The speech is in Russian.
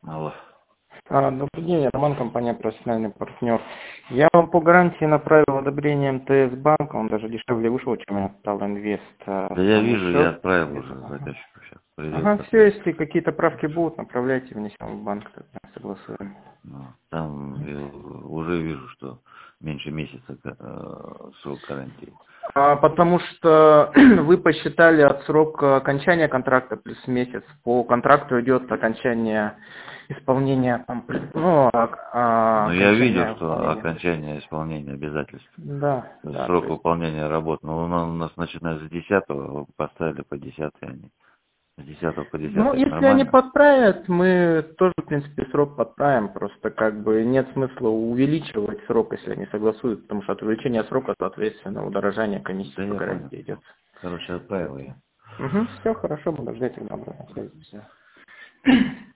Алло. Добрый день, я Роман, компания «Профессиональный партнер». Я вам по гарантии направил одобрение МТС банка, он даже дешевле вышел, чем я отправил инвест Да я на мой вижу, я счет. отправил уже заказчику сейчас. Придет Ага, все, если какие-то правки будут, направляйте, внесем в банк, тогда согласуем. Ну, там я уже вижу, что меньше месяца срок гарантии. Потому что вы посчитали от срока окончания контракта плюс месяц. По контракту идет окончание исполнения, Но я видел, окончания что выполнения. окончание исполнения обязательств. Да, То есть да, то срок есть. выполнения работ. Но у нас начинается с 10-го, поставили по 10-й они. С 10 по 10 Ну, это если они нормально? подправят, мы тоже, в принципе, срок подправим. Просто как бы нет смысла увеличивать срок, если они согласуют, потому что от увеличения срока, соответственно, удорожание комиссии Да по я понял. гарантии идет. Короче, отправил я. Угу, все хорошо, буду ждать тогда обратной связи. Всё.